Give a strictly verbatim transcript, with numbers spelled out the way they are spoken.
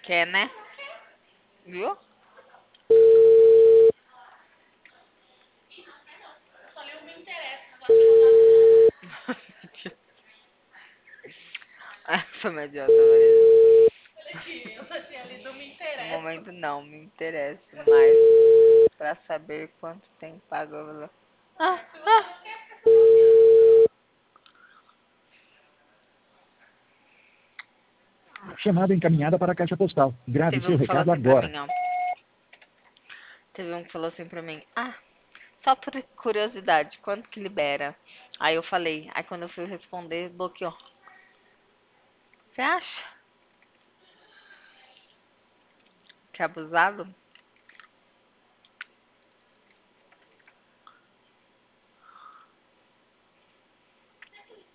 Quer, né? Viu? Ah, foi uma idiota, Marisa. No momento não, me interessa mais pra saber quanto tem pago. Ah, ah. Chamada encaminhada para a caixa postal. Grave Teve seu um que falou recado assim pra agora. mim, ó. Teve um que falou assim pra mim, ah, só por curiosidade, quanto que libera? Aí eu falei, aí quando eu fui responder, bloqueou. Você acha? Que abusado?